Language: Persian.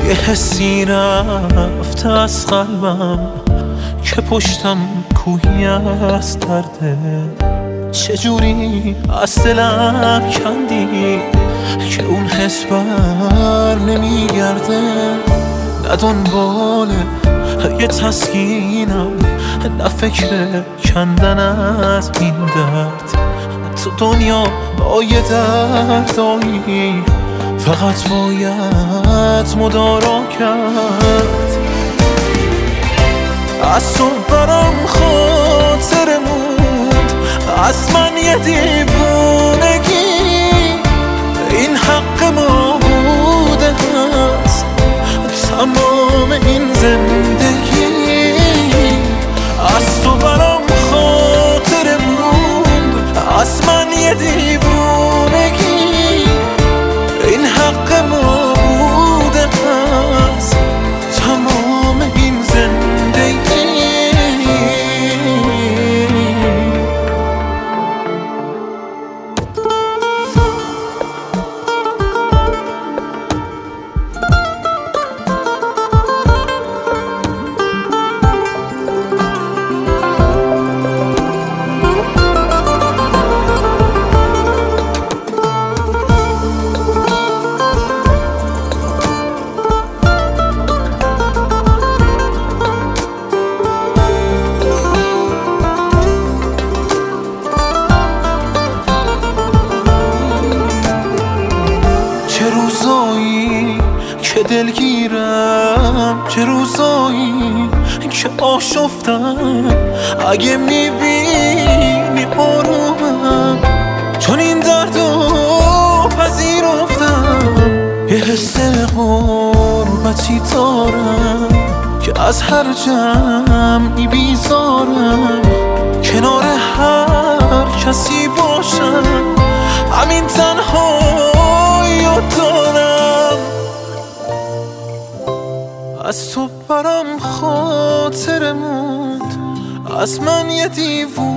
یه حسی رفته از قلبم که پشتم کوهی از درده. چجوری از دلم کندی که اون حس بر نمیگرده. نه دنبال یه تسکینم، نه فکر کندن از این درد. تو دنیا با یه دردایی فقط باید مدارا کرد. از تو برام خاطر موند، از من یه دیوونگی. این حق ما بوده هست تمام این زندگی. از تو برام خاطر موند، از من یه دیوونگی. این حق ما بوده هست تمام این زندگی. چه روزایی که دلگیرم، چه روزایی که آشفتم. اگه میبینی آرومم، چون این دردو پذیرفتم. یه حس غربتی دارم که از هر جمعی بیزارم. کنار هر کسی باشم، همین تنهایی رو دارم. از تو برام خاطر موند، از من یه دیوونه.